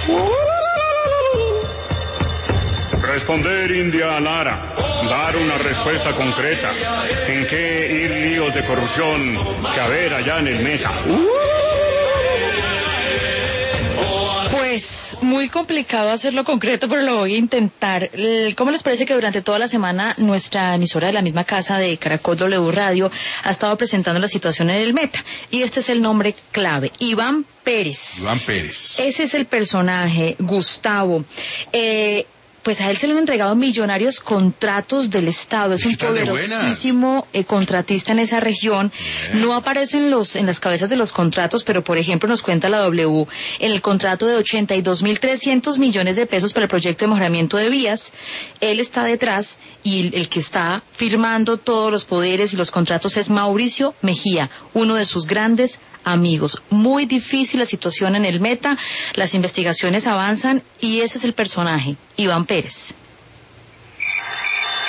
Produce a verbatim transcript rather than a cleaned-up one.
Responder India Lara, dar una respuesta concreta. ¿En qué ir líos de corrupción que haber allá en el Meta? Pues muy complicado hacerlo concreto, pero lo voy a intentar. ¿Cómo les parece que durante toda la semana nuestra emisora de la misma casa de Caracol W Radio ha estado presentando la situación en el Meta? Y este es el nombre clave, Iván Pérez. Iván Pérez. Ese es el personaje, Gustavo. Eh... Pues a él se le han entregado millonarios contratos del Estado. Es un poderosísimo eh, contratista en esa región. Bien. No aparecen los en las cabezas de los contratos, pero por ejemplo nos cuenta la W en el contrato de ochenta y dos mil trescientos millones de pesos para el proyecto de mejoramiento de vías. Él está detrás y el, el que está firmando todos los poderes y los contratos es Mauricio Mejía, uno de sus grandes amigos. Muy difícil la situación en el Meta, las investigaciones avanzan y ese es el personaje, Iván Pérez.